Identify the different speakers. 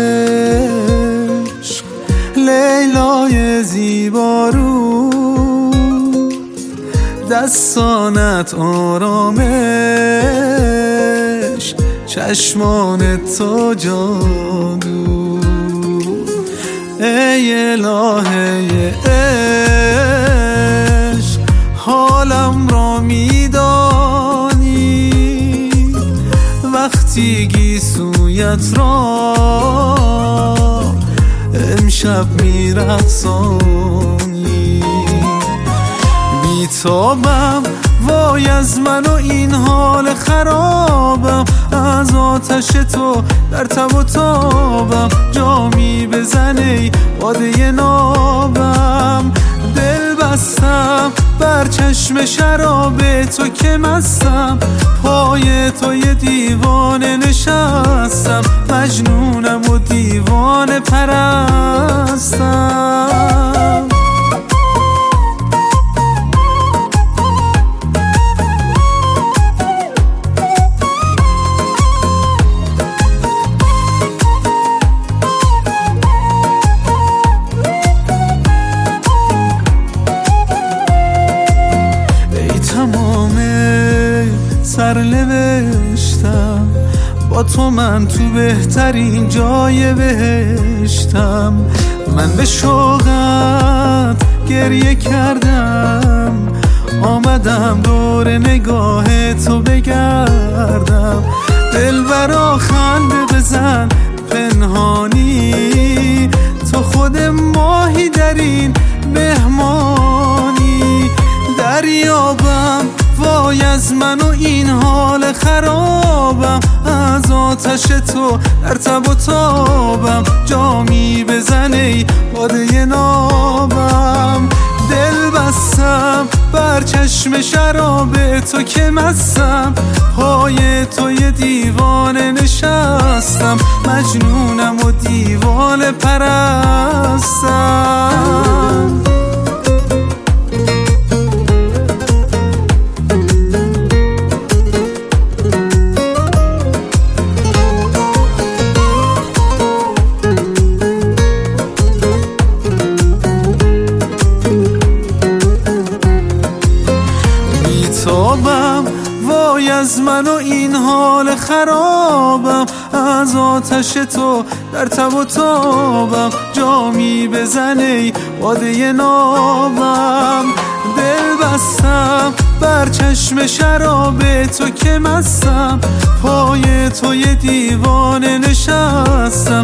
Speaker 1: عشق لیلای زیبارو، دستانت آرامش، چشمانت تو جادو. ای الهه عشق حالم را میدانی، وقتی گیسویت را امشب میرقصانی. بیتابم وای از من و این حال خرابم، از آتش تو در تب و تابم. جامی بزنی باده نابم، دل بستم بر چشم شراب تو که مستم. پای تو یه دیوانه نشستم، مجنونم و دیوانه پرستم. سرنوشتم با تو، من تو بهترین جای بهشتم. من به شوقت گریه کردم، آمدم دور نگاه تو بگردم. دلبرا خنده بزن پنهانی، تو خود ماهی در این مهمانی. دریابم وای از من و این حال خرابم، از آتش تو در تب و تابم. جامی بزنی باده نابم، دل بستم بر چشم شراب تو که مستم. پای تو یه دیوانه نشستم، مجنونم و دیوانه پرستم. وای از من و این حال خرابم، از آتش تو در تب و تابم. جامی بزنی باده نابم، دل بستم بر چشم شراب تو که مستم. پای تو یه دیوانه نشستم،